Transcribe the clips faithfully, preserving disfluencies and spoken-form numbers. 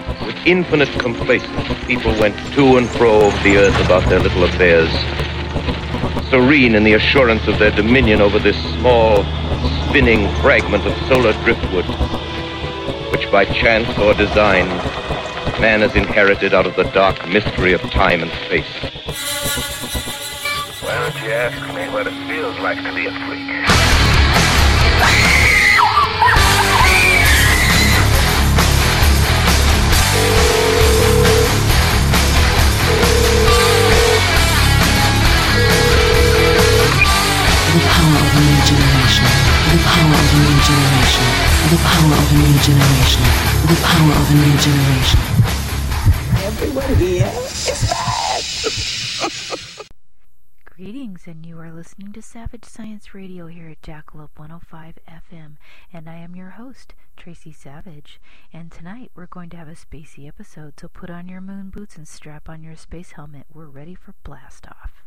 With infinite complacence, people went to and fro over the earth about their little affairs, serene in the assurance of their dominion over this small, spinning fragment of solar driftwood, which by chance or design, man has inherited out of the dark mystery of time and space. Why don't you ask me what it feels like to be a freak? The power of a new generation. The power of a new generation. The power of a new generation. The power of a new generation. Everyone here is bad. Greetings, and you are listening to Savage Science Radio here at Jackalope one oh five F M, and I am your host, Tracy Savage. And tonight we're going to have a spacey episode, so put on your moon boots and strap on your space helmet. We're ready for blast off.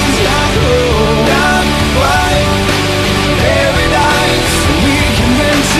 Paradise, we can venture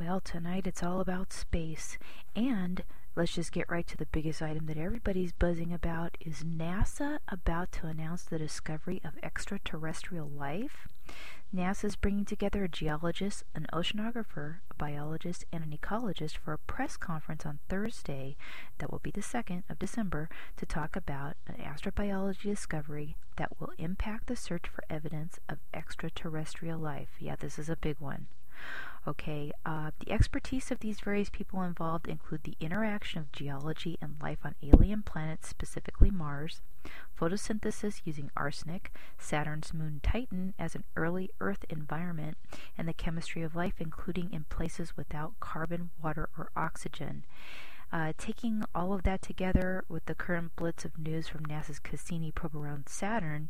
Well, tonight it's all about space, and let's just get right to the biggest item that everybody's buzzing about. Is NASA about to announce the discovery of extraterrestrial life? NASA is bringing together a geologist, an oceanographer, a biologist, and an ecologist for a press conference on Thursday, that will be the second of December, to talk about an astrobiology discovery that will impact the search for evidence of extraterrestrial life. Yeah, this is a big one. Okay, uh, the expertise of these various people involved include the interaction of geology and life on alien planets, specifically Mars, photosynthesis using arsenic, Saturn's moon Titan as an early Earth environment, and the chemistry of life, including in places without carbon, water, or oxygen. Uh, taking all of that together with the current blitz of news from NASA's Cassini probe around Saturn,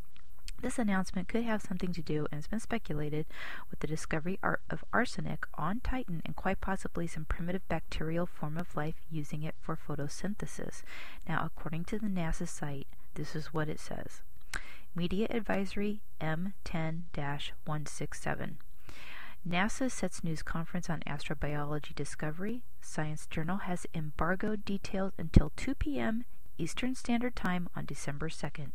this announcement could have something to do, and it's been speculated, with the discovery of arsenic on Titan and quite possibly some primitive bacterial form of life using it for photosynthesis. Now, according to the NASA site, this is what it says. Media Advisory M ten dash one sixty-seven. NASA sets news conference on astrobiology discovery. Science Journal has embargoed details until two p.m. Eastern Standard Time on December second.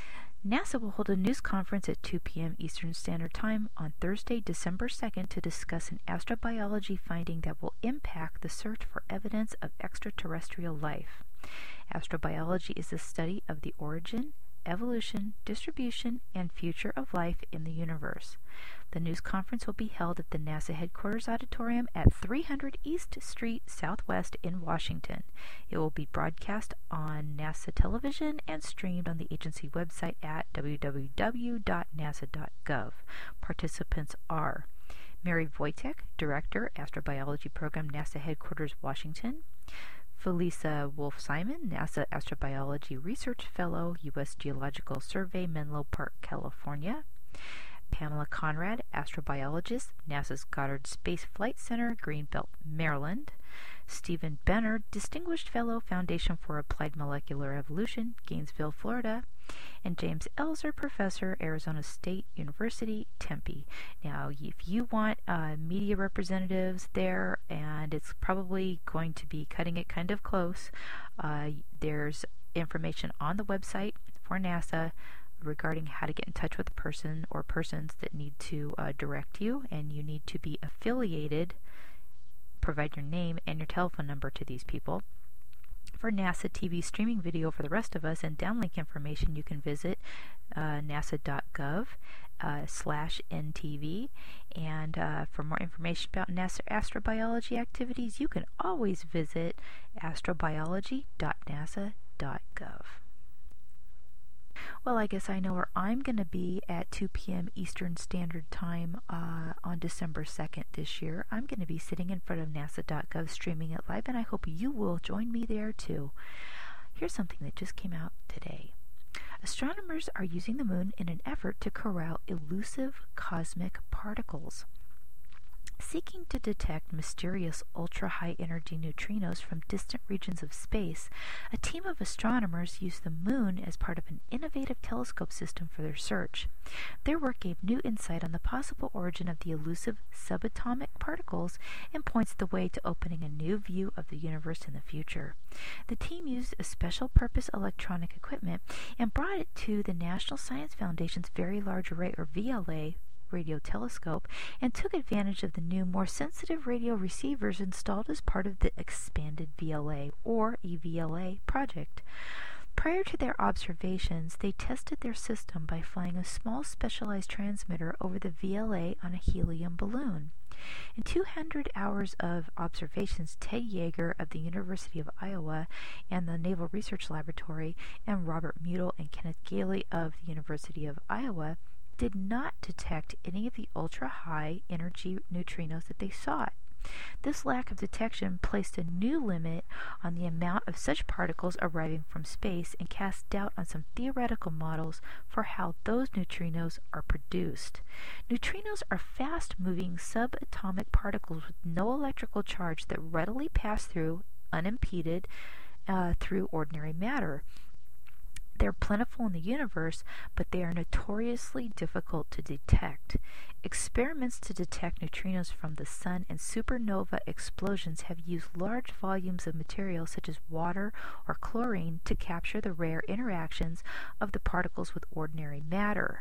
NASA will hold a news conference at two p.m. Eastern Standard Time on Thursday, December second, to discuss an astrobiology finding that will impact the search for evidence of extraterrestrial life. Astrobiology is the study of the origin, evolution, distribution, and future of life in the universe. The news conference will be held at the NASA Headquarters Auditorium at three hundred East Street Southwest in Washington. It will be broadcast on NASA television and streamed on the agency website at w w w dot nasa dot gov. Participants are Mary Wojtek, Director, Astrobiology Program, NASA Headquarters, Washington; Felisa Wolf-Simon, NASA Astrobiology Research Fellow, U S Geological Survey, Menlo Park, California; Pamela Conrad, astrobiologist, NASA's Goddard Space Flight Center, Greenbelt, Maryland; Stephen Benner, Distinguished Fellow, Foundation for Applied Molecular Evolution, Gainesville, Florida; and James Elser, Professor, Arizona State University, Tempe. Now, if you want uh, media representatives there, and it's probably going to be cutting it kind of close, uh, there's information on the website for NASA regarding how to get in touch with a person or persons that need to uh, direct you, and you need to be affiliated. Provide your name and your telephone number to these people. For NASA T V streaming video for the rest of us and downlink information, you can visit uh, nasa dot gov uh, slash N T V. And uh, for more information about NASA astrobiology activities, you can always visit astrobiology dot nasa dot gov. Well, I guess I know where I'm going to be at two p.m. Eastern Standard Time uh, on December second this year. I'm going to be sitting in front of nasa dot gov streaming it live, and I hope you will join me there too. Here's something that just came out today. Astronomers are using the moon in an effort to corral elusive cosmic particles. Seeking to detect mysterious ultra-high energy neutrinos from distant regions of space, a team of astronomers used the moon as part of an innovative telescope system for their search. Their work gave new insight on the possible origin of the elusive subatomic particles and points the way to opening a new view of the universe in the future. The team used a special purpose electronic equipment and brought it to the National Science Foundation's Very Large Array, or V L A, radio telescope, and took advantage of the new, more sensitive radio receivers installed as part of the expanded V L A, or E V L A, project. Prior to their observations, they tested their system by flying a small specialized transmitter over the V L A on a helium balloon. In two hundred hours of observations, Ted Yeager of the University of Iowa and the Naval Research Laboratory, and Robert Mutil and Kenneth Gailey of the University of Iowa did not detect any of the ultra-high energy neutrinos that they sought. This lack of detection placed a new limit on the amount of such particles arriving from space and cast doubt on some theoretical models for how those neutrinos are produced. Neutrinos are fast-moving subatomic particles with no electrical charge that readily pass through unimpeded uh, through ordinary matter. They're plentiful in the universe, but they are notoriously difficult to detect. Experiments to detect neutrinos from the sun and supernova explosions have used large volumes of material such as water or chlorine to capture the rare interactions of the particles with ordinary matter.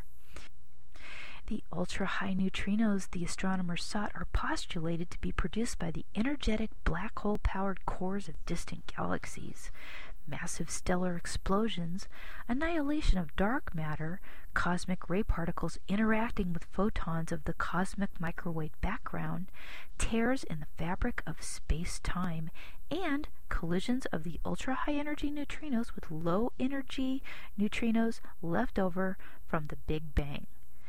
The ultra-high neutrinos the astronomers sought are postulated to be produced by the energetic black hole-powered cores of distant galaxies. Massive stellar explosions, annihilation of dark matter, cosmic ray particles interacting with photons of the cosmic microwave background, tears in the fabric of space-time, and collisions of the ultra-high energy neutrinos with low-energy neutrinos left over from the Big Bang.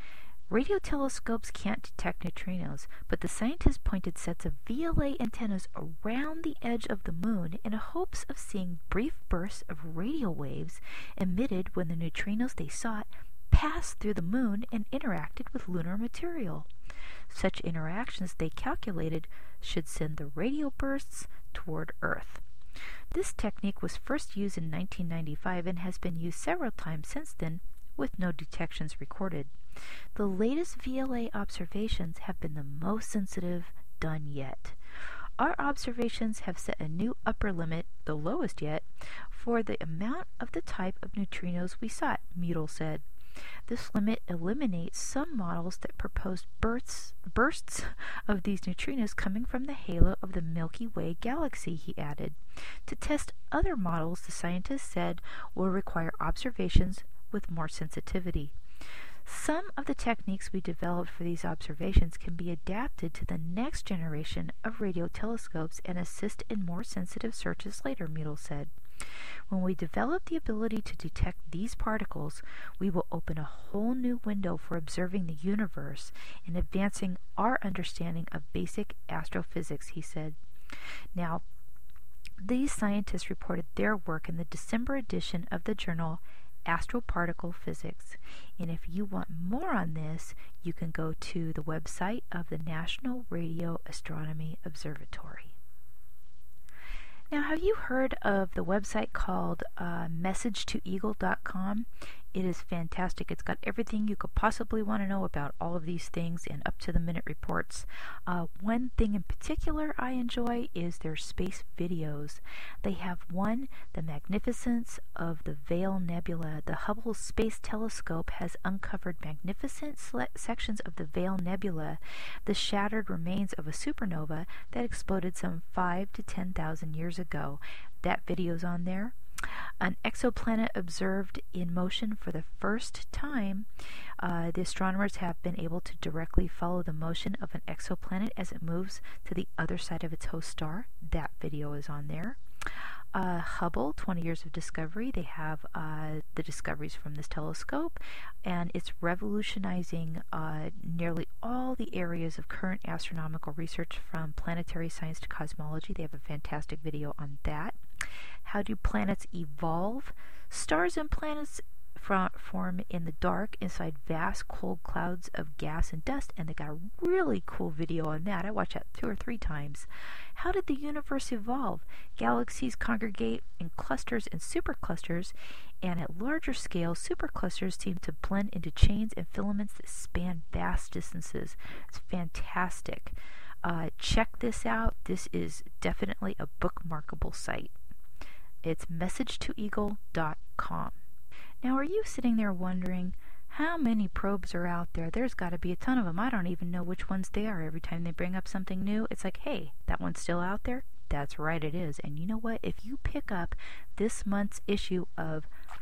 Radio telescopes can't detect neutrinos, but the scientists pointed sets of V L A antennas around the edge of the moon in hopes of seeing brief bursts of radio waves emitted when the neutrinos they sought passed through the moon and interacted with lunar material. Such interactions, they calculated, should send the radio bursts toward Earth. This technique was first used in nineteen ninety-five and has been used several times since then, with no detections recorded. The latest V L A observations have been the most sensitive done yet. Our observations have set a new upper limit, the lowest yet, for the amount of the type of neutrinos we sought, Mutil said. This limit eliminates some models that proposed bursts, bursts of these neutrinos coming from the halo of the Milky Way galaxy, he added. To test other models, the scientists said, will require observations with more sensitivity. Some of the techniques we developed for these observations can be adapted to the next generation of radio telescopes and assist in more sensitive searches later, Mutil said. When we develop the ability to detect these particles, we will open a whole new window for observing the universe and advancing our understanding of basic astrophysics, he said. Now, these scientists reported their work in the December edition of the journal Astroparticle Physics. And if you want more on this, you can go to the website of the National Radio Astronomy Observatory. Now, have you heard of the website called uh, message to eagle dot com? It is fantastic. It's got everything you could possibly want to know about all of these things and up-to-the-minute reports. Uh, one thing in particular I enjoy is their space videos. They have one, The Magnificence of the Veil Nebula. The Hubble Space Telescope has uncovered magnificent sele- sections of the Veil Nebula, the shattered remains of a supernova that exploded some five to ten thousand years ago. That video's on there. An exoplanet observed in motion for the first time. Uh, the astronomers have been able to directly follow the motion of an exoplanet as it moves to the other side of its host star. That video is on there. Uh, Hubble, twenty years of discovery. They have uh, the discoveries from this telescope, and it's revolutionizing uh, nearly all the areas of current astronomical research, from planetary science to cosmology. They have a fantastic video on that. How do planets evolve? Stars and planets form in the dark inside vast cold clouds of gas and dust, and they got a really cool video on that. I watched that two or three times. How did the universe evolve? Galaxies congregate in clusters and superclusters, and at larger scale, superclusters seem to blend into chains and filaments that span vast distances. It's fantastic. Uh, check this out. This is definitely a bookmarkable site. It's message to eagle dot com. Now, are you sitting there wondering how many probes are out there? There's got to be a ton of them. I don't even know which ones they are. Every time they bring up something new, it's like, hey, that one's still out there? That's right, it is. And you know what? If you pick up this month's issue of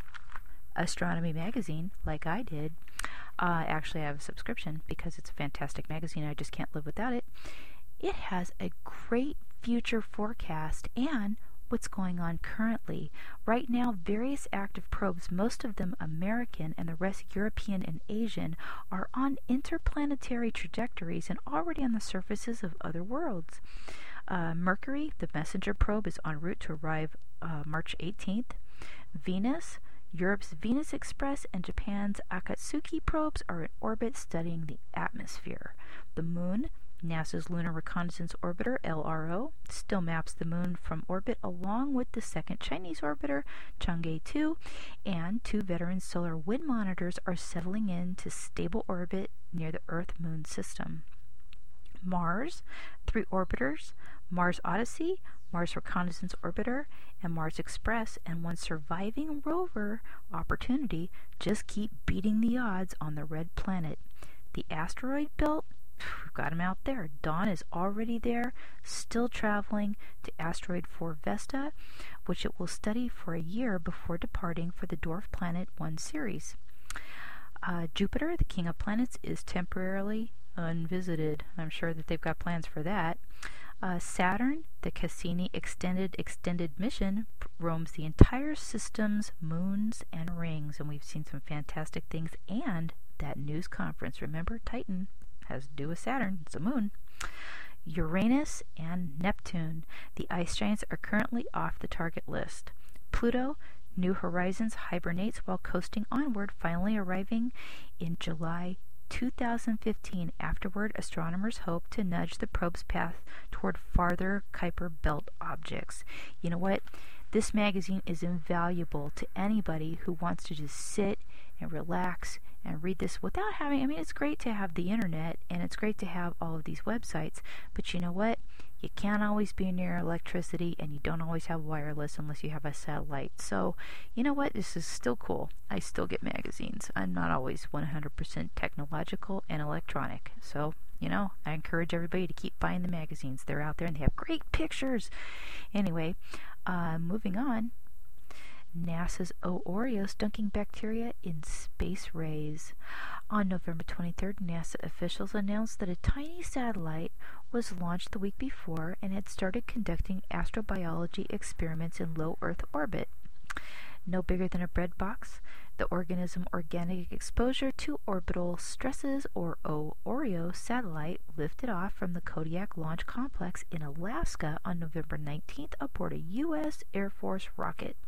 Astronomy Magazine, like I did, uh, actually I have a subscription because it's a fantastic magazine. I just can't live without it. It has a great future forecast and what's going on currently. Right now, various active probes, most of them American and the rest European and Asian, are on interplanetary trajectories and already on the surfaces of other worlds. Uh, Mercury, the MESSENGER probe, is en route to arrive uh, March eighteenth. Venus, Europe's Venus Express, and Japan's Akatsuki probes are in orbit studying the atmosphere. The Moon, NASA's Lunar Reconnaissance Orbiter, L R O, still maps the moon from orbit along with the second Chinese orbiter, Chang'e two, and two veteran solar wind monitors are settling into stable orbit near the Earth-Moon system. Mars, three orbiters, Mars Odyssey, Mars Reconnaissance Orbiter, and Mars Express, and one surviving rover, Opportunity, just keep beating the odds on the red planet. The asteroid belt, we've got him out there. Dawn is already there, still traveling to asteroid four Vesta, which it will study for a year before departing for the Dwarf Planet one series. Uh, Jupiter, the king of planets, is temporarily unvisited. I'm sure that they've got plans for that. Uh, Saturn, the Cassini Extended Extended Mission, roams the entire system's moons and rings, and we've seen some fantastic things. And that news conference, remember, Titan has to do with Saturn. It's a moon. Uranus and Neptune, the ice giants, are currently off the target list. Pluto, New Horizons, hibernates while coasting onward, finally arriving in July two thousand fifteen. Afterward, astronomers hope to nudge the probe's path toward farther Kuiper Belt objects. You know what? This magazine is invaluable to anybody who wants to just sit and relax and read this without having, I mean, it's great to have the internet and it's great to have all of these websites, but you know what? You can't always be near electricity, and you don't always have wireless unless you have a satellite. So, you know what? This is still cool. I still get magazines. I'm not always one hundred percent technological and electronic. So, you know, I encourage everybody to keep buying the magazines. They're out there and they have great pictures. Anyway, uh, moving on. NASA's O. Aureus dunking bacteria in space rays. On November twenty-third, NASA officials announced that a tiny satellite was launched the week before and had started conducting astrobiology experiments in low Earth orbit. No bigger than a bread box, the organism Organic Exposure to Orbital Stresses, or O. Aureus satellite, lifted off from the Kodiak Launch Complex in Alaska on November nineteenth aboard a U S Air Force rocket.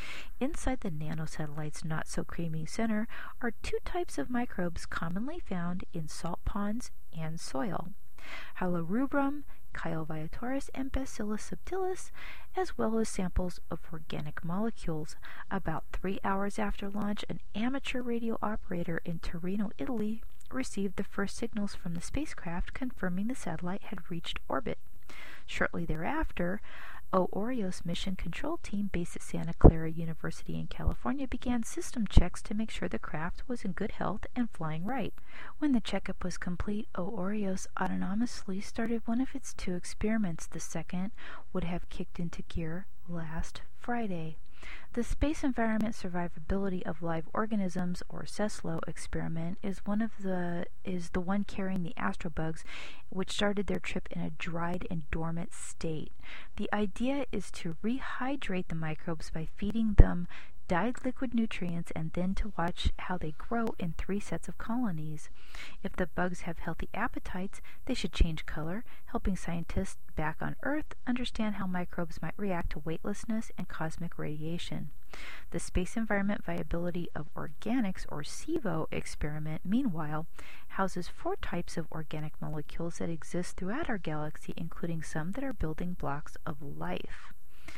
Inside the nanosatellite's not-so-creamy center are two types of microbes commonly found in salt ponds and soil: Halorubrum, Chioviatoris, and Bacillus subtilis, as well as samples of organic molecules. About three hours after launch, an amateur radio operator in Torino, Italy, received the first signals from the spacecraft confirming the satellite had reached orbit. Shortly thereafter, O. Aureus mission control team based at Santa Clara University in California began system checks to make sure the craft was in good health and flying right. When the checkup was complete, O. Aureus autonomously started one of its two experiments. The second would have kicked into gear last Friday. The Space Environment Survivability of Live Organisms, or SESLO experiment, is one of the is the one carrying the astrobugs, which started their trip in a dried and dormant state. The idea is to rehydrate the microbes by feeding them dyed liquid nutrients and then to watch how they grow in three sets of colonies. If the bugs have healthy appetites, they should change color, helping scientists back on Earth understand how microbes might react to weightlessness and cosmic radiation. The Space Environment Viability of Organics, or SEVO experiment, meanwhile, houses four types of organic molecules that exist throughout our galaxy, including some that are building blocks of life.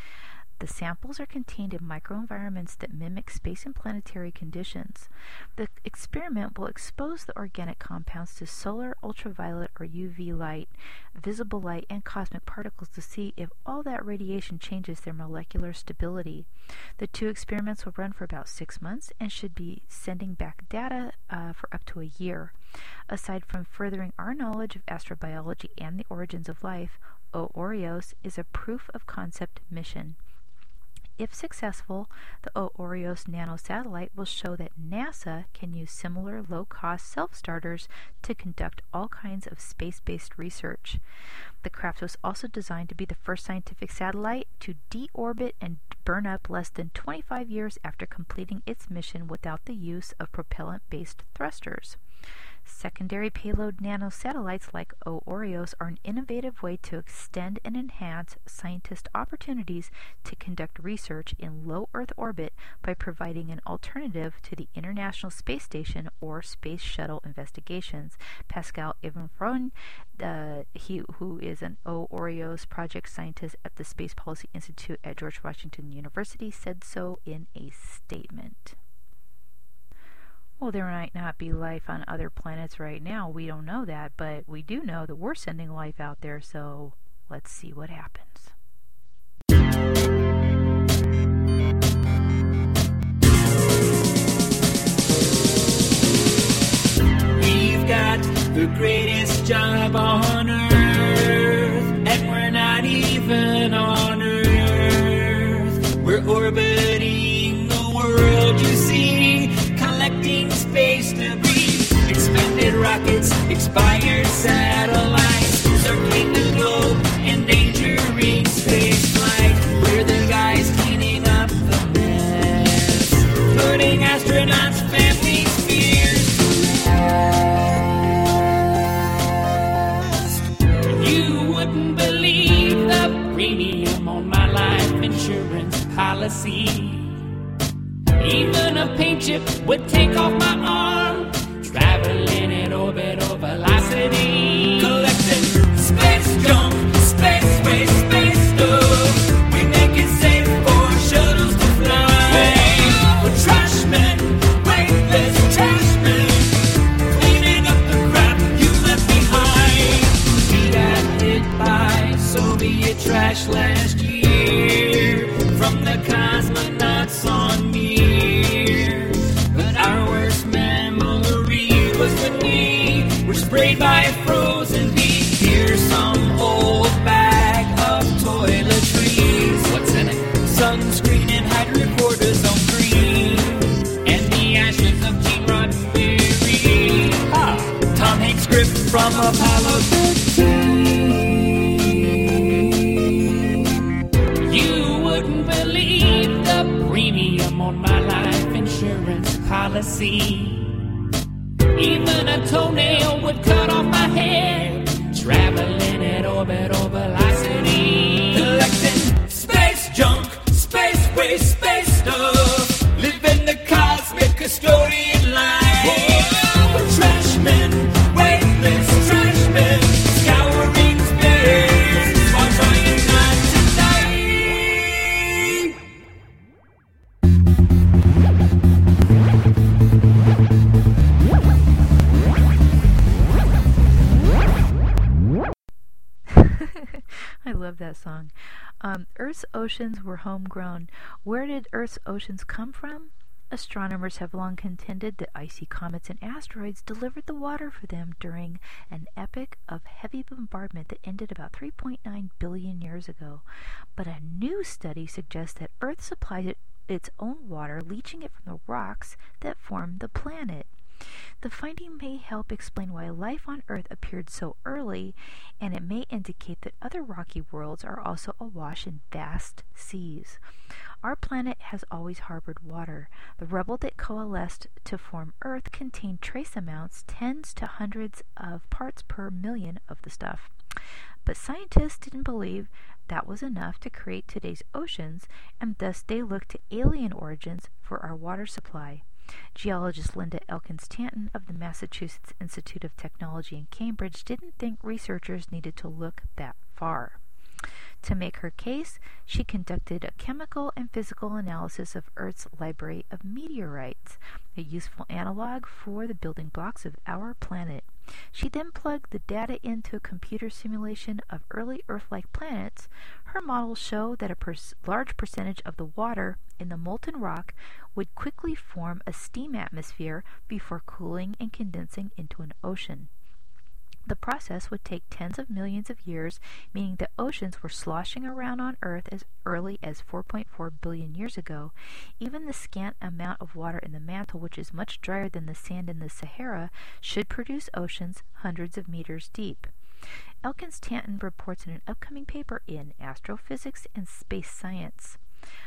The samples are contained in microenvironments that mimic space and planetary conditions. The experiment will expose the organic compounds to solar, ultraviolet, or U V light, visible light, and cosmic particles to see if all that radiation changes their molecular stability. The two experiments will run for about six months and should be sending back data uh, for up to a year. Aside from furthering our knowledge of astrobiology and the origins of life, O. Aureus is a proof of concept mission. If successful, the O. Aureus nanosatellite will show that NASA can use similar low-cost self-starters to conduct all kinds of space-based research. The craft was also designed to be the first scientific satellite to deorbit and burn up less than twenty-five years after completing its mission without the use of propellant-based thrusters. Secondary payload nanosatellites like O Oreos are an innovative way to extend and enhance scientist opportunities to conduct research in low Earth orbit by providing an alternative to the International Space Station or Space Shuttle investigations. Pascal Evenfron, uh, he, who is an O Oreos project scientist at the Space Policy Institute at George Washington University, said so in a statement. Well, there might not be life on other planets right now. We don't know that, but we do know that we're sending life out there, so let's see what happens. We've got the greatest job on Earth, and we're not even on Earth. We're orbiting the world, you see, collecting space debris, expended rockets, expired satellites, circling the globe, endangering space flight. We're the guys cleaning up the mess, putting astronauts' families' fears to rest. You wouldn't believe the premium on my life insurance policy. Even a paint chip would take off my arm, traveling at orbital velocity, collecting space junk, space waste, space stuff. We make it safe for shuttles to fly. We're trash men, weightless trash men, cleaning up the crap you left behind. We got hit by Soviet trash last year from the cosmonauts on me. Sprayed by a frozen beat. Here's some old bag of toiletries. What's in it? Sunscreen and hydrocortisone cream, and the ashes of Gene Roddenberry. Ah, Tom Hanks script from Apollo thirteen. You wouldn't believe the premium on my life insurance policy. Even a toenail would cut off my head, traveling at orbital velocity, collecting space junk, space waste, space stuff, living the cosmic custodian life. Whoa, we're trash men, weightless trash men, scouring space while trying not to die. I love that song. Um, Earth's oceans were homegrown. Where did Earth's oceans come from? Astronomers have long contended that icy comets and asteroids delivered the water for them during an epoch of heavy bombardment that ended about three point nine billion years ago. But a new study suggests that Earth supplies it its own water, leaching it from the rocks that form the planet. The finding may help explain why life on Earth appeared so early, and it may indicate that other rocky worlds are also awash in vast seas. Our planet has always harbored water. The rubble that coalesced to form Earth contained trace amounts, tens to hundreds of parts per million of the stuff. But scientists didn't believe that was enough to create today's oceans, and thus they looked to alien origins for our water supply. Geologist Linda Elkins Tanton of the Massachusetts Institute of Technology in Cambridge didn't think researchers needed to look that far. To make her case, she conducted a chemical and physical analysis of Earth's library of meteorites, a useful analog for the building blocks of our planet. She then plugged the data into a computer simulation of early Earth-like planets. Her models show that a per- large percentage of the water in the molten rock would quickly form a steam atmosphere before cooling and condensing into an ocean. The process would take tens of millions of years, meaning that oceans were sloshing around on Earth as early as four point four billion years ago. Even the scant amount of water in the mantle, which is much drier than the sand in the Sahara, should produce oceans hundreds of meters deep. Elkins Tanton reports in an upcoming paper in Astrophysics and Space Science.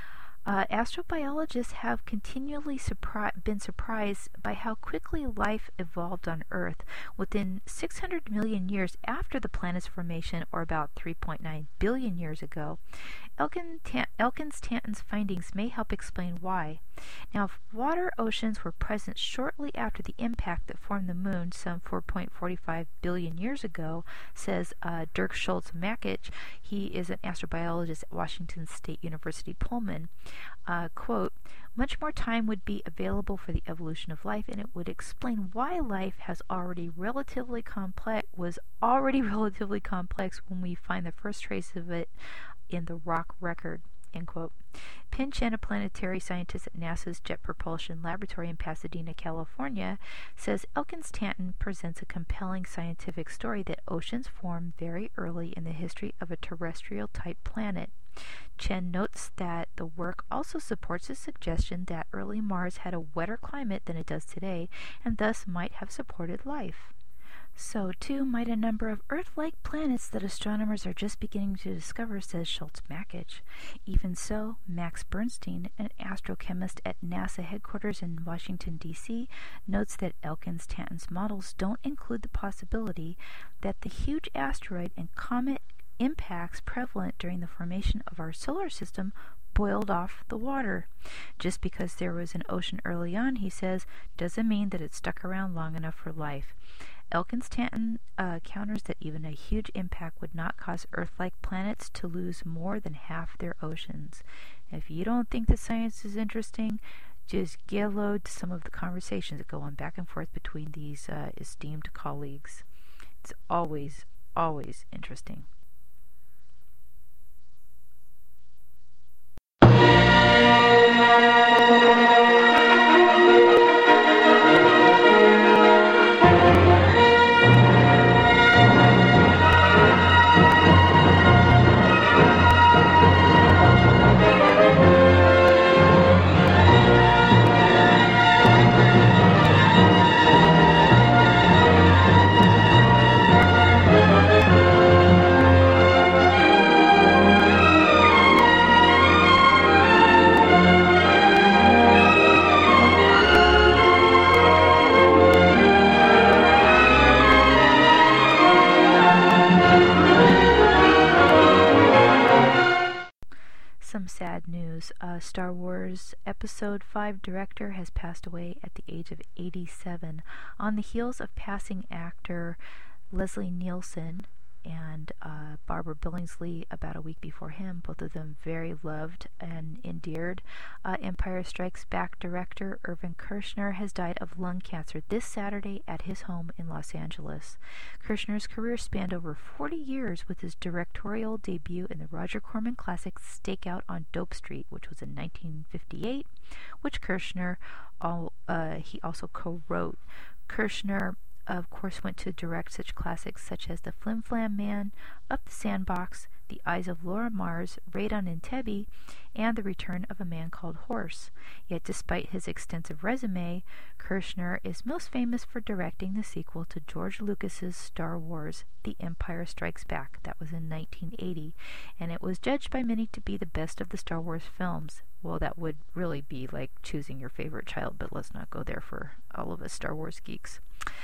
Uh, astrobiologists have continually surpri- been surprised by how quickly life evolved on Earth. Within six hundred million years after the planet's formation, or about three point nine billion years ago, Elkin Ta- Elkins-Tanton's findings may help explain why. Now, if water oceans were present shortly after the impact that formed the Moon some four point four five billion years ago, says uh, Dirk Schultz-Makich, he is an astrobiologist at Washington State University Pullman, uh, quote, much more time would be available for the evolution of life, and it would explain why life has already relatively complex was already relatively complex when we find the first trace of it in the rock record. End quote. Penn Chen, a planetary scientist at NASA's Jet Propulsion Laboratory in Pasadena, California, says Elkins-Tanton presents a compelling scientific story that oceans formed very early in the history of a terrestrial-type planet. Chen notes that the work also supports the suggestion that early Mars had a wetter climate than it does today, and thus might have supported life. So, too, might a number of Earth-like planets that astronomers are just beginning to discover, says Schultz-Makich. Even so, Max Bernstein, an astrochemist at NASA headquarters in Washington, D C, notes that Elkins-Tanton's models don't include the possibility that the huge asteroid and comet impacts prevalent during the formation of our solar system boiled off the water. Just because there was an ocean early on, he says, doesn't mean that it stuck around long enough for life. Elkins-Tanton uh, counters that even a huge impact would not cause Earth-like planets to lose more than half their oceans. If you don't think that science is interesting, just get a load to some of the conversations that go on back and forth between these uh, esteemed colleagues. It's always, always interesting. Some sad news. Uh, Star Wars Episode five director has passed away at the age of eighty-seven on the heels of passing actor Leslie Nielsen and uh, Barbara Billingsley about a week before him, both of them very loved and endeared. Uh, Empire Strikes Back director Irvin Kershner has died of lung cancer this Saturday at his home in Los Angeles. Kershner's career spanned over forty years with his directorial debut in the Roger Corman classic Stakeout on Dope Street, which was in nineteen fifty-eight, which Kershner all, uh, he also co-wrote. Kershner of course went to direct such classics such as The Flim Flam Man, Up the Sandbox, The Eyes of Laura Mars, Raid on Entebbe, and The Return of a Man Called Horse. Yet despite his extensive resume, Kershner is most famous for directing the sequel to George Lucas's Star Wars, The Empire Strikes Back. That was in nineteen eighty, and it was judged by many to be the best of the Star Wars films. Well, that would really be like choosing your favorite child, but let's not go there for all of us Star Wars geeks.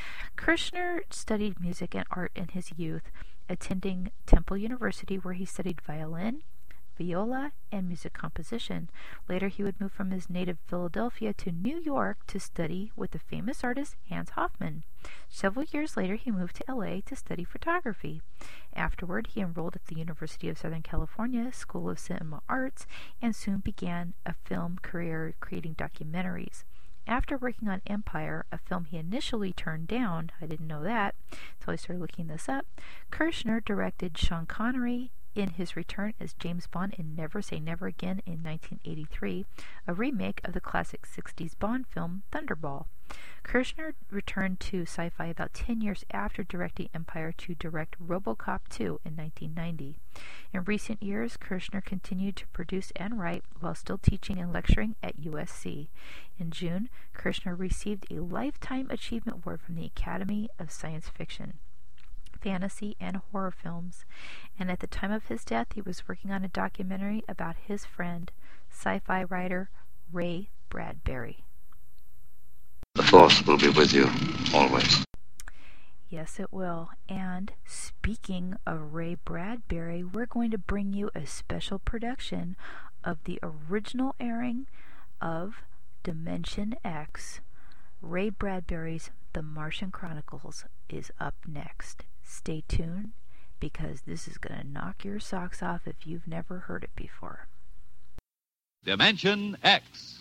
Kershner studied music and art in his youth, attending Temple University where he studied violin, viola, and music composition. Later he would move from his native Philadelphia to New York to study with the famous artist Hans Hofmann. Several years later he moved to L A to study photography. Afterward he enrolled at the University of Southern California School of Cinema Arts and soon began a film career creating documentaries. After working on Empire, a film he initially turned down, I didn't know that until I started looking this up, Kershner directed Sean Connery in his return as James Bond in Never Say Never Again in nineteen eighty-three, a remake of the classic sixties Bond film Thunderball. Kershner returned to sci-fi about ten years after directing Empire to direct RoboCop two in nineteen ninety. In recent years, Kershner continued to produce and write while still teaching and lecturing at U S C. In June, Kershner received a Lifetime Achievement Award from the Academy of Science Fiction, Fantasy, and Horror Films, and at the time of his death he was working on a documentary about his friend sci-fi writer Ray Bradbury. The Force will be with you, always. Yes, it will. And speaking of Ray Bradbury, we're going to bring you a special production of the original airing of Dimension X. Ray Bradbury's The Martian Chronicles is up next. Stay tuned, because this is going to knock your socks off if you've never heard it before. Dimension X.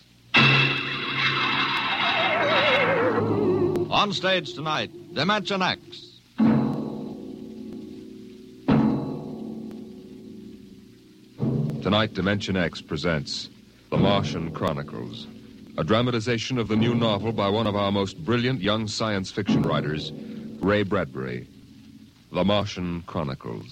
On stage tonight, Dimension X. Tonight, Dimension X presents The Martian Chronicles, a dramatization of the new novel by one of our most brilliant young science fiction writers, Ray Bradbury. The Martian Chronicles.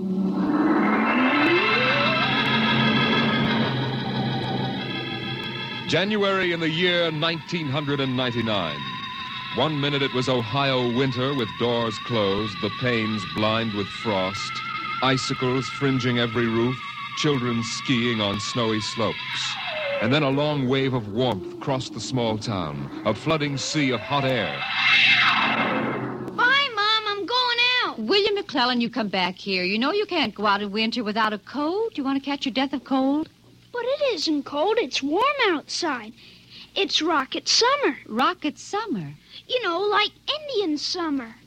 January in the year nineteen ninety-nine. One minute it was Ohio winter with doors closed, the panes blind with frost, icicles fringing every roof, children skiing on snowy slopes. And then a long wave of warmth crossed the small town, a flooding sea of hot air. Bye, Mom. I'm going out. William McClellan, you come back here. You know you can't go out in winter without a coat. You want to catch your death of cold? But it isn't cold. It's warm outside. It's rocket summer. Rocket summer? You know, like Indian summer.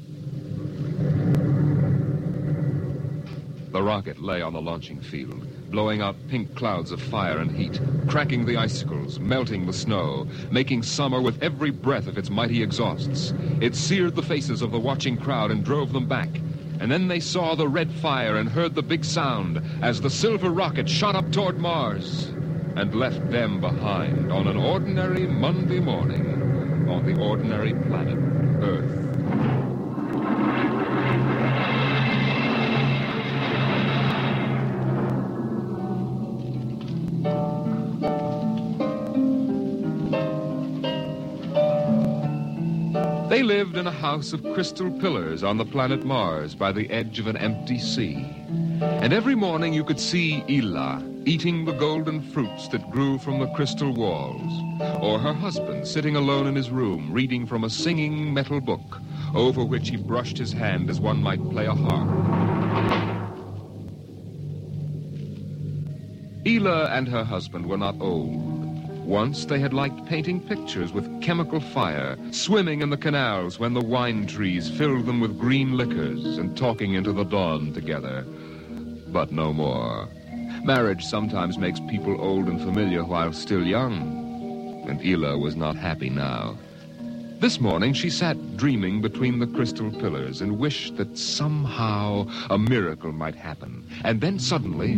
The rocket lay on the launching field, blowing out pink clouds of fire and heat, cracking the icicles, melting the snow, making summer with every breath of its mighty exhausts. It seared the faces of the watching crowd and drove them back. And then they saw the red fire and heard the big sound as the silver rocket shot up toward Mars and left them behind on an ordinary Monday morning on the ordinary planet Earth. They lived in a house of crystal pillars on the planet Mars by the edge of an empty sea. And every morning you could see Ela eating the golden fruits that grew from the crystal walls, or her husband sitting alone in his room reading from a singing metal book over which he brushed his hand as one might play a harp. Ela and her husband were not old. Once they had liked painting pictures with chemical fire, swimming in the canals when the wine trees filled them with green liquors, and talking into the dawn together. But no more. Marriage sometimes makes people old and familiar while still young, and Ela was not happy now. This morning she sat dreaming between the crystal pillars and wished that somehow a miracle might happen. And then suddenly...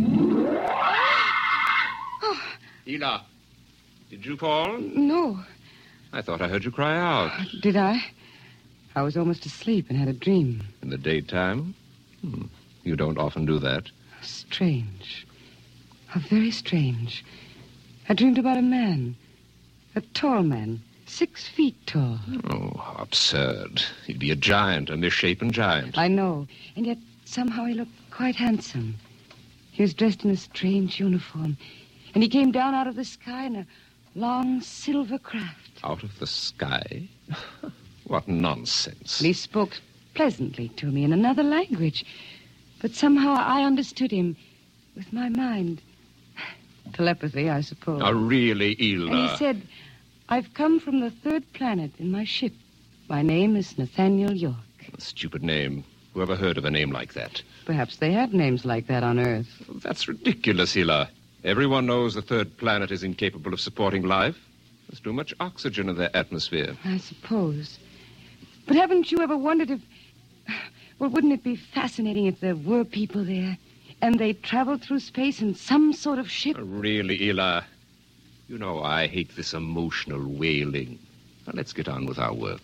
Oh. Ela, did you fall? No. I thought I heard you cry out. Did I? I was almost asleep and had a dream. In the daytime? Hmm. You don't often do that. Strange. How very strange. I dreamed about a man. A tall man. Six feet tall. Oh, how absurd. He'd be a giant, a misshapen giant. I know. And yet somehow he looked quite handsome. He was dressed in a strange uniform. And he came down out of the sky in a long silver craft. Out of the sky? What nonsense. And he spoke pleasantly to me in another language. But somehow I understood him with my mind. Telepathy, I suppose. Oh, really, Ela? And he said, I've come from the third planet in my ship. My name is Nathaniel York. A stupid name. Who ever heard of a name like that? Perhaps they have names like that on Earth. That's ridiculous, Ela. Everyone knows the third planet is incapable of supporting life. There's too much oxygen in their atmosphere. I suppose. But haven't you ever wondered if... Well, wouldn't it be fascinating if there were people there and they traveled through space in some sort of ship? Oh, really, Ela? You know I hate this emotional wailing. Now, let's get on with our work.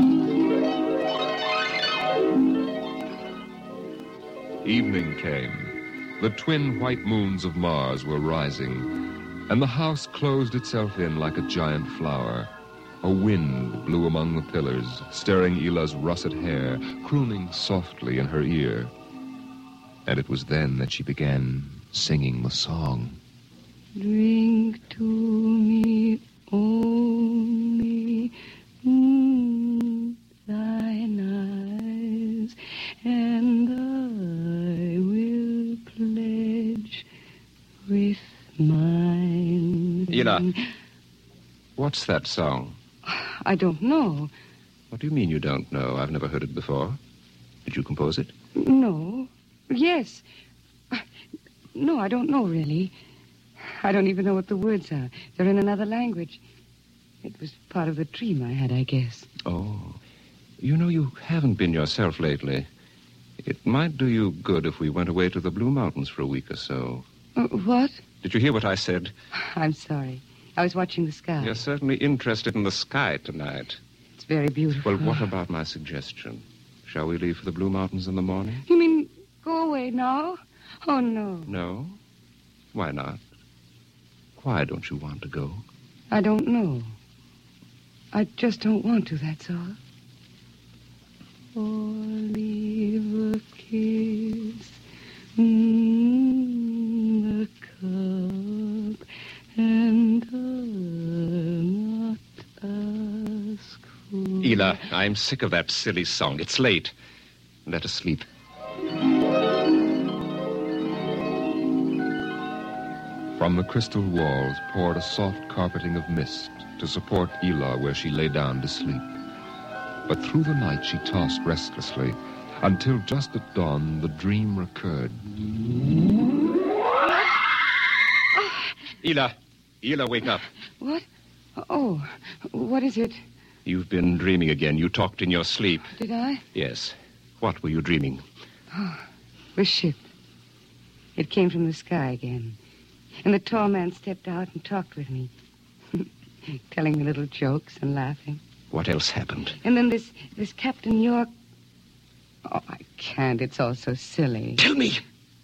Evening came. The twin white moons of Mars were rising, and the house closed itself in like a giant flower. A wind blew among the pillars, stirring Ela's russet hair, crooning softly in her ear. And it was then that she began singing the song. drink to me only mm, thine eyes, and I will pledge with mine. Ela, what's that song? I don't know. What do you mean you don't know? I've never heard it before. Did you compose it? No. Yes. No, I don't know, really. I don't even know what the words are. They're in another language. It was part of the dream I had, I guess. Oh. You know, you haven't been yourself lately. It might do you good if we went away to the Blue Mountains for a week or so. Uh, what? Did you hear what I said? I'm sorry. I was watching the sky. You're certainly interested in the sky tonight. It's very beautiful. Well, what about my suggestion? Shall we leave for the Blue Mountains in the morning? You mean go away now? Oh, no. No? Why not? Why don't you want to go? I don't know. I just don't want to, that's all. Or leave a kiss in the cup, and I'll not ask for... Ela, I'm sick of that silly song. It's late. Let us sleep. From the crystal walls poured a soft carpeting of mist to support Ela where she lay down to sleep. But through the night she tossed restlessly until just at dawn the dream recurred. Ela, Ela, wake up. What? Oh, what is it? You've been dreaming again. You talked in your sleep. Did I? Yes. What were you dreaming? Oh, the ship. It came from the sky again. And the tall man stepped out and talked with me, telling me little jokes and laughing. What else happened? And then this, this Captain York... Oh, I can't. It's all so silly. Tell me.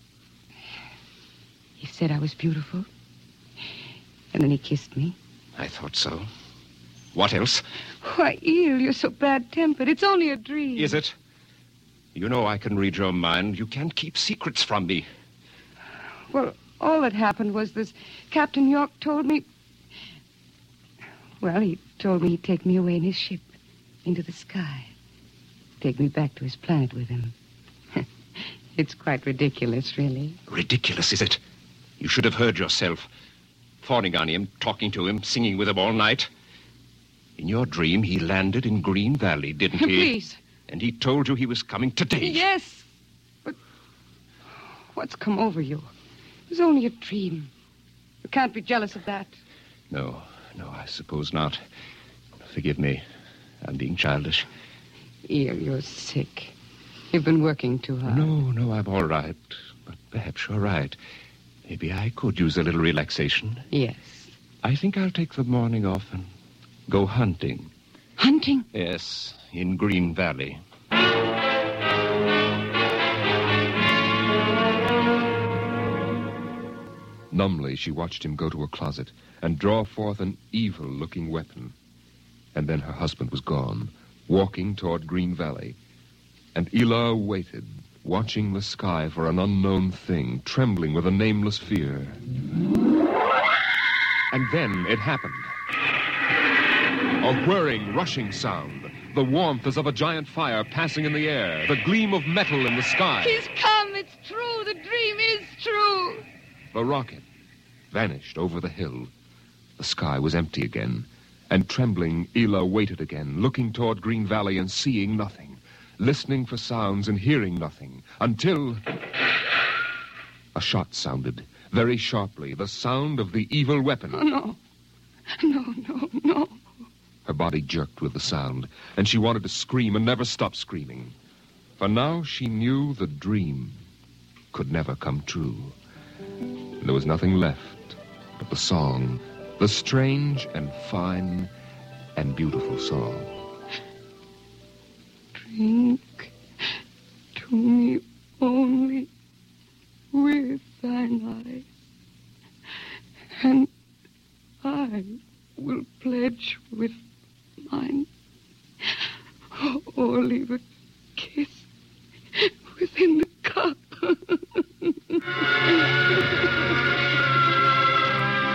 He said I was beautiful. And then he kissed me. I thought so. What else? Why, Eel, you're so bad-tempered. It's only a dream. Is it? You know I can read your mind. You can't keep secrets from me. Well, all that happened was this Captain York told me... Well, he told me he'd take me away in his ship into the sky. Take me back to his planet with him. It's quite ridiculous, really. Ridiculous, is it? You should have heard yourself. Fawning on him, talking to him, singing with him all night. In your dream, he landed in Green Valley, didn't he? Please. And he told you he was coming today. Yes. But what's come over you? It was only a dream. You can't be jealous of that. No, no, I suppose not. Forgive me. I'm being childish. Eel, you're sick. You've been working too hard. No, no, I'm all right. But perhaps you're right. Maybe I could use a little relaxation. Yes. I think I'll take the morning off and go hunting. Hunting? Yes, in Green Valley. Numbly, she watched him go to a closet and draw forth an evil-looking weapon. And then her husband was gone, walking toward Green Valley. And Ela waited, watching the sky for an unknown thing, trembling with a nameless fear. And then it happened. A whirring, rushing sound. The warmth as of a giant fire passing in the air. The gleam of metal in the sky. He's come. It's true. The dream is true. The rocket vanished over the hill. The sky was empty again. And trembling, Ela waited again, looking toward Green Valley and seeing nothing, listening for sounds and hearing nothing, until a shot sounded, very sharply, the sound of the evil weapon. Oh, no. No, no, no. Her body jerked with the sound, and she wanted to scream and never stop screaming. For now she knew the dream could never come true. There was nothing left but the song, the strange and fine and beautiful song. Drink to me only with thine eyes, and I will pledge with mine, or leave a kiss within the cup.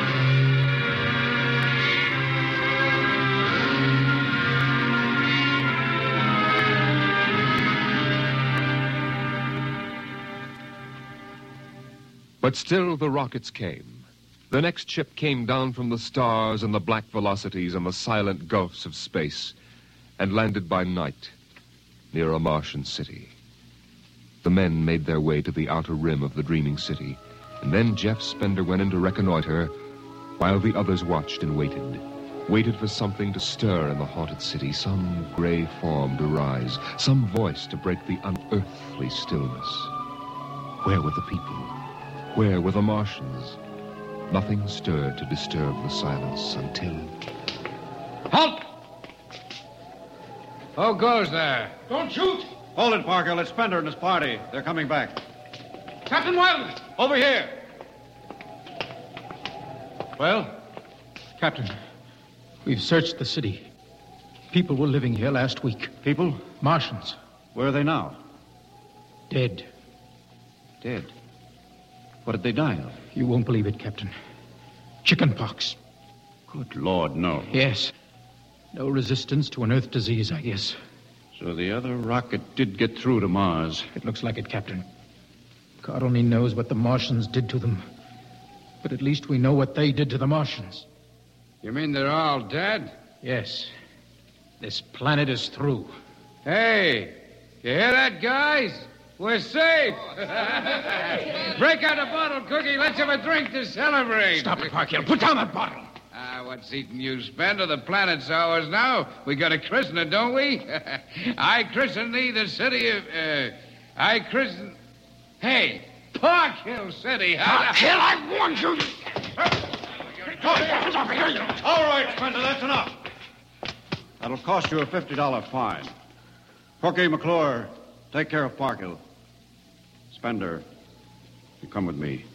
But still the rockets came. The next ship came down from the stars and the black velocities and the silent gulfs of space and landed by night near a Martian city. The men made their way to the outer rim of the dreaming city, and then Jeff Spender went in to reconnoiter while the others watched and waited. Waited for something to stir in the haunted city, some gray form to rise, some voice to break the unearthly stillness. Where were the people? Where were the Martians? Nothing stirred to disturb the silence until... Halt! Who goes there? Don't shoot! Hold it, Parker. It's Spender and his party. They're coming back. Captain Wildman! Over here! Well, Captain, we've searched the city. People were living here last week. People? Martians. Where are they now? Dead. Dead? What did they die of? You won't believe it, Captain. Chicken pox. Good Lord, no. Yes. No resistance to an Earth disease, I guess. So the other rocket did get through to Mars. It looks like it, Captain. God only knows what the Martians did to them. But at least we know what they did to the Martians. You mean they're all dead? Yes. This planet is through. Hey, you hear that, guys? We're safe. Break out a bottle, Cookie. Let's have a drink to celebrate. Stop it, Parkhill. Put down that bottle. Ah, what's eating you, Spender? The planet's ours now. We got to christen it, don't we? I christen thee the city of... Uh, I christen... Hey, Parkhill City. Parkhill, I warned you. All right, Spender, that's enough. That'll cost you a fifty dollar fine. Cookie, McClure, take care of Parkhill. Spender, you come with me.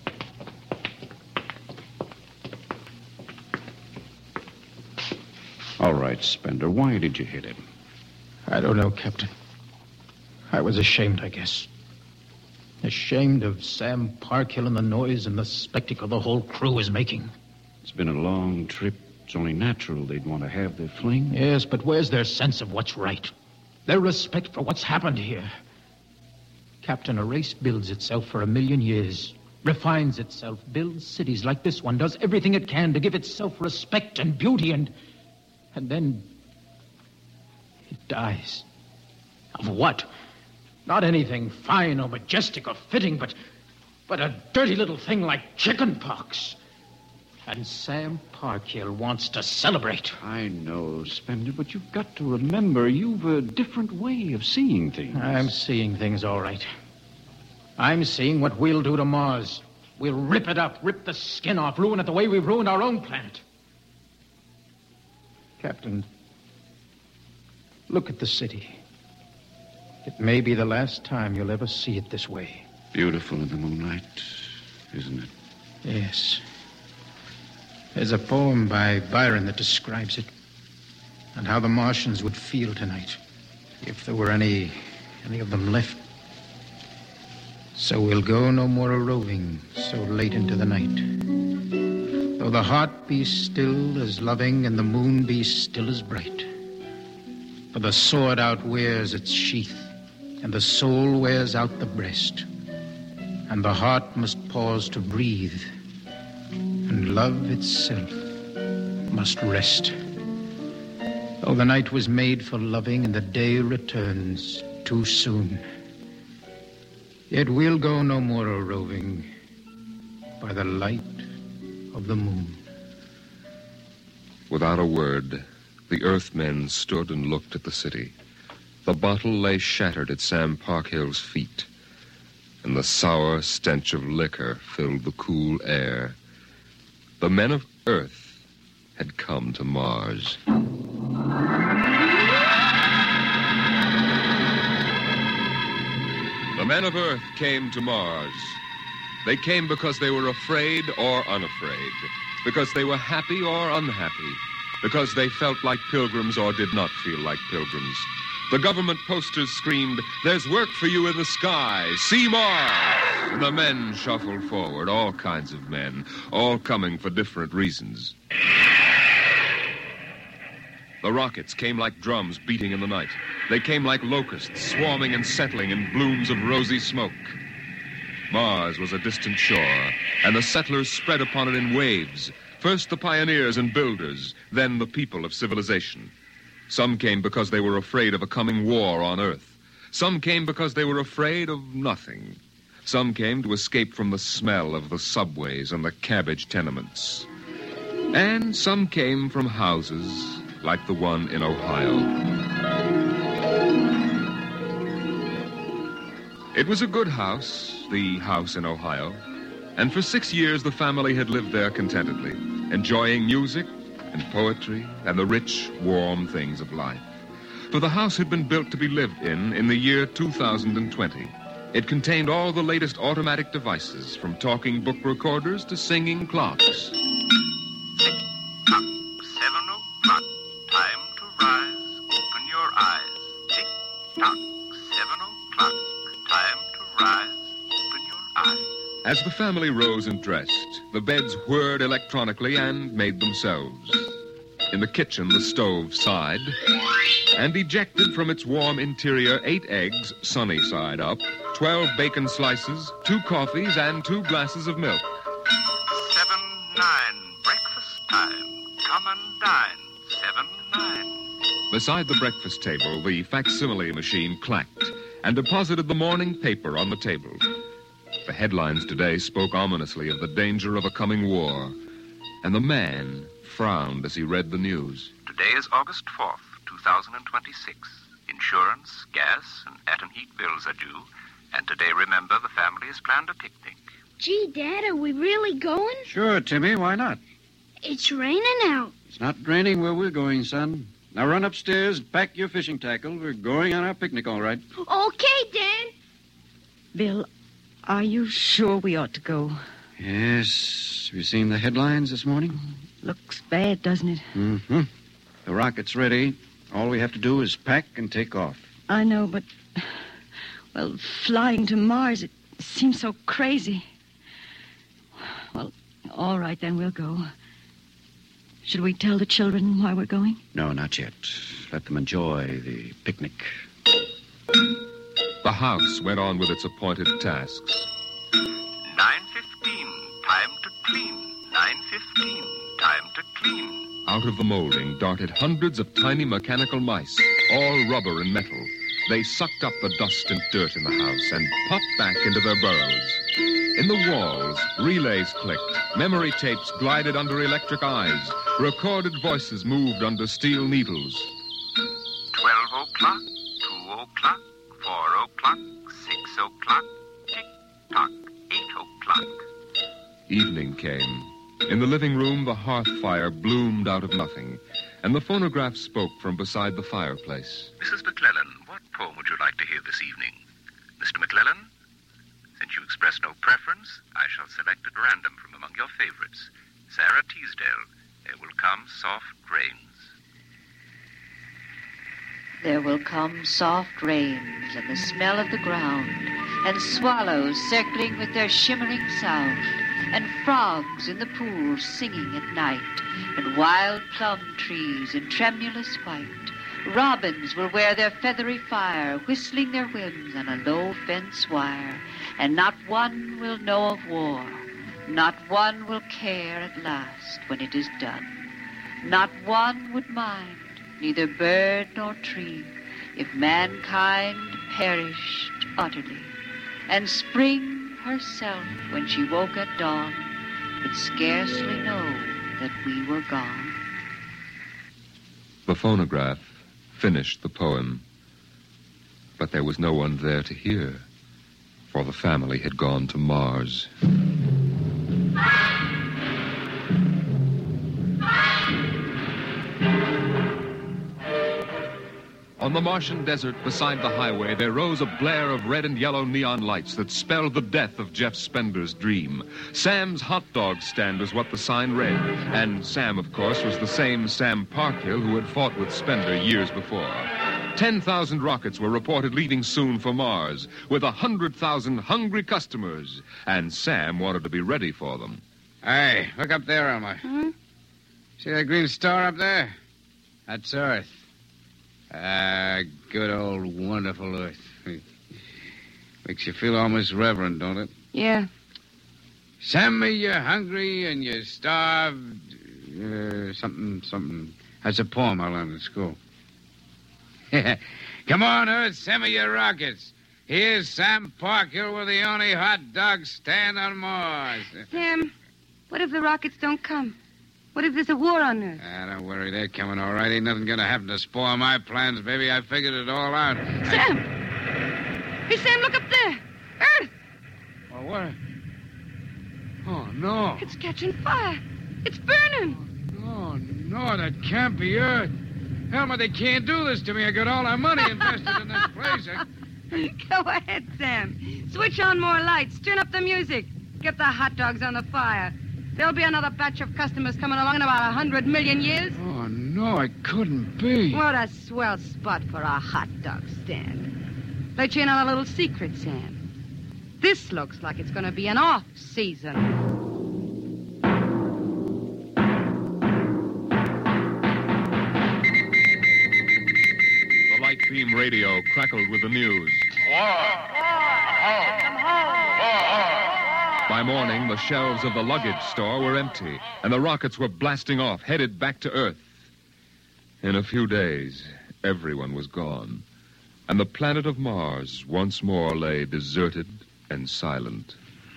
All right, Spender, why did you hit him? I don't know, Captain. I was ashamed, I guess. Ashamed of Sam Parkhill and the noise and the spectacle the whole crew is making. It's been a long trip. It's only natural they'd want to have their fling. Yes, but where's their sense of what's right? Their respect for what's happened here? Captain, a race builds itself for a million years, refines itself, builds cities like this one, does everything it can to give itself respect and beauty, and... and then... it dies. Of what? Not anything fine or majestic or fitting, but... but a dirty little thing like chicken pox. And Sam Parkhill wants to celebrate. I know, Spender, but you've got to remember you've a different way of seeing things. I'm seeing things all right. I'm seeing what we'll do to Mars. We'll rip it up, rip the skin off, ruin it the way we've ruined our own planet. Captain, look at the city. It may be the last time you'll ever see it this way. Beautiful in the moonlight, isn't it? Yes. There's a poem by Byron that describes it, and how the Martians would feel tonight, if there were any, any of them left. So we'll go no more a-roving so late into the night. Though the heart be still as loving and the moon be still as bright. For the sword outwears its sheath, and the soul wears out the breast, and the heart must pause to breathe, and love itself must rest. Oh, the night was made for loving, and the day returns too soon. Yet we'll go no more a-roving by the light of the moon. Without a word, the Earthmen stood and looked at the city. The bottle lay shattered at Sam Parkhill's feet, and the sour stench of liquor filled the cool air. The men of Earth had come to Mars. The men of Earth came to Mars. They came because they were afraid or unafraid, because they were happy or unhappy, because they felt like pilgrims or did not feel like pilgrims. The government posters screamed, "There's work for you in the sky. See Mars!" And the men shuffled forward, all kinds of men, all coming for different reasons. The rockets came like drums beating in the night. They came like locusts swarming and settling in blooms of rosy smoke. Mars was a distant shore, and the settlers spread upon it in waves. First the pioneers and builders, then the people of civilization. Some came because they were afraid of a coming war on Earth. Some came because they were afraid of nothing. Some came to escape from the smell of the subways and the cabbage tenements. And some came from houses like the one in Ohio. It was a good house, the house in Ohio, and for six years the family had lived there contentedly, enjoying music and poetry and the rich, warm things of life. For the house had been built to be lived in in the year two thousand twenty. It contained all the latest automatic devices, from talking book recorders to singing clocks. Tick-tock, seven o'clock, time to rise, open your eyes. Tick-tock, seven o'clock, time to rise, open your eyes. As the family rose and dressed, the beds whirred electronically and made themselves. In the kitchen, the stove sighed, and ejected from its warm interior eight eggs, sunny side up, twelve bacon slices, two coffees, and two glasses of milk. Seven, nine, breakfast time. Come and dine. Seven, nine. Beside the breakfast table, the facsimile machine clacked and deposited the morning paper on the table. The headlines today spoke ominously of the danger of a coming war, and the man frowned as he read the news. Today is August fourth, two thousand twenty-six. Insurance, gas, and atom heat bills are due. And today, remember, the family has planned a picnic. Gee, Dad, are we really going? Sure, Timmy, why not? It's raining out. It's not raining where we're going, son. Now run upstairs, pack your fishing tackle. We're going on our picnic, all right. Okay, Dad. Bill, are you sure we ought to go? Yes. Have you seen the headlines this morning? Looks bad, doesn't it? Mm-hmm. The rocket's ready. All we have to do is pack and take off. I know, but... Well, flying to Mars, it seems so crazy. Well, all right, then we'll go. Should we tell the children why we're going? No, not yet. Let them enjoy the picnic. The house went on with its appointed tasks. Nine fifteen, time to clean. Nine fifteen, time to clean. Out of the molding darted hundreds of tiny mechanical mice, all rubber and metal. They sucked up the dust and dirt in the house and popped back into their burrows. In the walls, relays clicked, memory tapes glided under electric eyes, recorded voices moved under steel needles. Twelve o'clock, two o'clock, four o'clock, six o'clock, tick-tock, eight o'clock. Evening came. In the living room, the hearth fire bloomed out of nothing, and the phonograph spoke from beside the fireplace. Missus McClellan, what poem would you like to hear this evening? Mister McClellan? Since you expressed no preference, I shall select at random from among your favorites. Sarah Teasdale, There Will Come Soft Rains. There will come soft rains and the smell of the ground, and swallows circling with their shimmering sound, and frogs in the pools singing at night, and wild plum trees in tremulous white. Robins will wear their feathery fire, whistling their whims on a low fence wire, and not one will know of war, not one will care at last when it is done. Not one would mind, neither bird nor tree, if mankind perished utterly, and spring herself, when she woke at dawn, would scarcely know that we were gone. The phonograph finished the poem, but there was no one there to hear, for the family had gone to Mars. On the Martian desert beside the highway, there rose a blare of red and yellow neon lights that spelled the death of Jeff Spender's dream. Sam's hot dog stand was what the sign read, and Sam, of course, was the same Sam Parkhill who had fought with Spender years before. Ten thousand rockets were reported leaving soon for Mars, with a hundred thousand hungry customers, and Sam wanted to be ready for them. Hey, look up there, Elmer. Hmm? See that green star up there? That's Earth. Ah, good old wonderful Earth. Makes you feel almost reverent, don't it? Yeah. Sammy, you're hungry and you're starved. Uh, something, something. That's a poem I learned in school. Come on, Earth, send me your rockets. Here's Sam Parkhill with the only hot dog stand on Mars. Sam, what if the rockets don't come? What if there's a war on Earth? Ah, don't worry, they're coming all right. Ain't nothing gonna happen to spoil my plans, baby. I figured it all out. Sam! Hey, Sam, look up there. Earth! Oh, what? Oh, no. It's catching fire. It's burning. Oh, no, that can't be Earth. Helmut, they can't do this to me. I got all our money invested in this place. I... Go ahead, Sam. Switch on more lights. Turn up the music. Get the hot dogs on the fire. There'll be another batch of customers coming along in about a hundred million years. Oh, no, I couldn't be. What a swell spot for a hot dog stand. Let you in on a little secret, Sam. This looks like it's going to be an off-season. The light beam radio crackled with the news. By morning, the shelves of the luggage store were empty, and the rockets were blasting off, headed back to Earth. In a few days, everyone was gone, and the planet of Mars once more lay deserted and silent.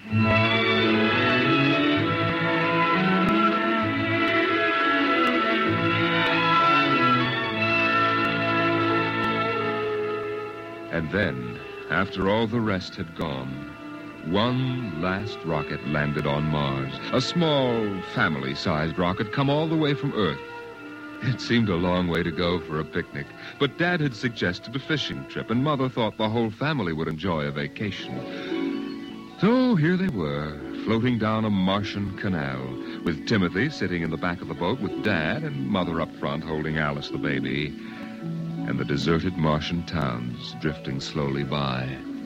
And then, after all the rest had gone, one last rocket landed on Mars. A small, family-sized rocket come all the way from Earth. It seemed a long way to go for a picnic, but Dad had suggested a fishing trip, and Mother thought the whole family would enjoy a vacation. So here they were, floating down a Martian canal, with Timothy sitting in the back of the boat with Dad and Mother up front holding Alice the baby, and the deserted Martian towns drifting slowly by.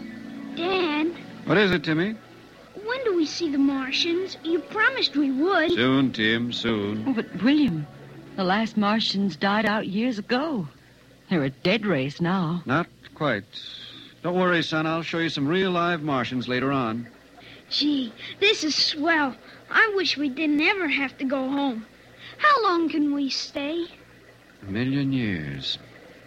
Dad, What is it, Timmy? when do we see the Martians? You promised we would. Soon, Tim, soon. Oh, but William, the last Martians died out years ago. They're a dead race now. Not quite. Don't worry, son. I'll show you some real live Martians later on. Gee, this is swell. I wish we didn't ever have to go home. How long can we stay? A million years.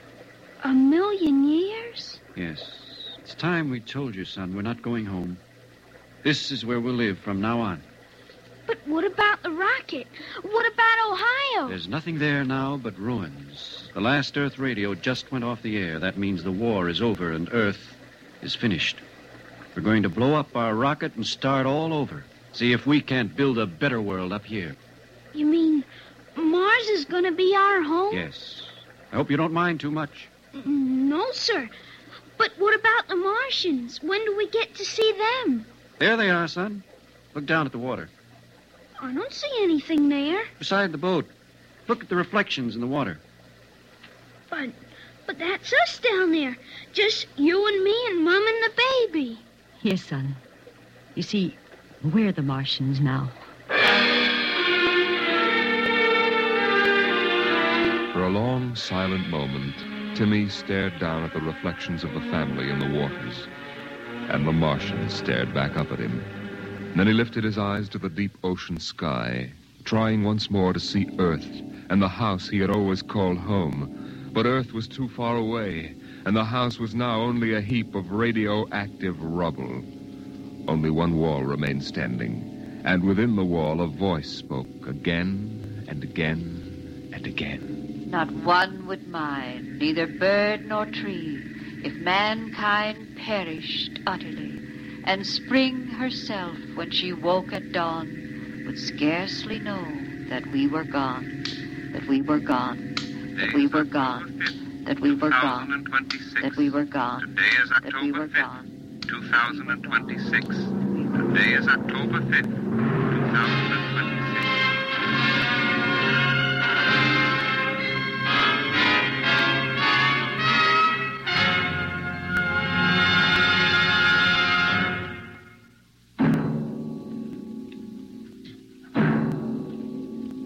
A million years? Yes. It's time we told you, son. We're not going home. This is where we'll live from now on. But what about the rocket? What about Ohio? There's nothing there now but ruins. The last Earth radio just went off the air. That means the war is over and Earth is finished. We're going to blow up our rocket and start all over. See if we can't build a better world up here. You mean Mars is going to be our home? Yes. I hope you don't mind too much. No, sir. But what about the Martians? When do we get to see them? There they are, son. Look down at the water. I don't see anything there. Beside the boat. Look at the reflections in the water. But, but that's us down there. Just you and me and Mom and the baby. Yes, son. You see, we're the Martians now. For a long, silent moment, Timmy stared down at the reflections of the family in the waters, and the Martians stared back up at him. Then he lifted his eyes to the deep ocean sky, trying once more to see Earth and the house he had always called home. But Earth was too far away, and the house was now only a heap of radioactive rubble. Only one wall remained standing, and within the wall a voice spoke again and again and again. Not one would mind, neither bird nor tree, if mankind perished utterly, and spring herself, when she woke at dawn, would scarcely know that we were gone, that we were gone, that we were gone, that we were gone, that we were gone, Today is that we were October gone. fifth, two thousand twenty-six. Today is October fifth, two thousand twenty-six.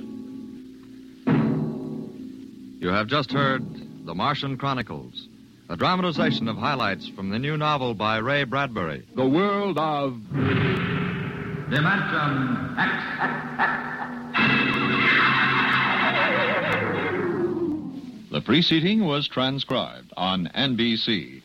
You have just heard The Martian Chronicles, a dramatization of highlights from the new novel by Ray Bradbury. The world of Dimension X. The preceding was transcribed on N B C.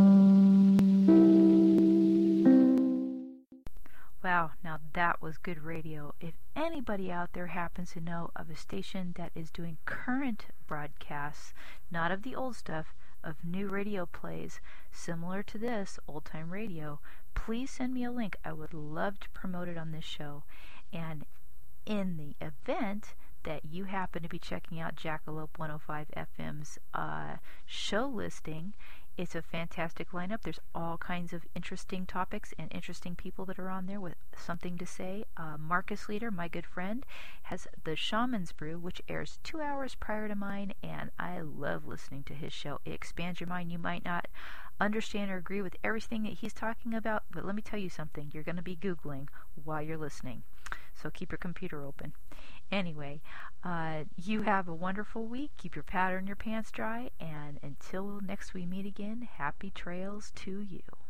Wow, now that was good radio. If anybody out there happens to know of a station that is doing current broadcasts, not of the old stuff, of new radio plays similar to this, Old Time Radio, please send me a link. I would love to promote it on this show. And in the event that you happen to be checking out Jackalope one oh five F M's uh, show listing, it's a fantastic lineup. There's all kinds of interesting topics and interesting people that are on there with something to say. Uh, Marcus Leader, my good friend, has the Shaman's Brew, which airs two hours prior to mine, and I love listening to his show. It expands your mind. You might not understand or agree with everything that he's talking about, but let me tell you something. You're going to be Googling while you're listening, so keep your computer open. Anyway, uh, you have a wonderful week. Keep your powder in your pants dry, and until next we meet again, happy trails to you.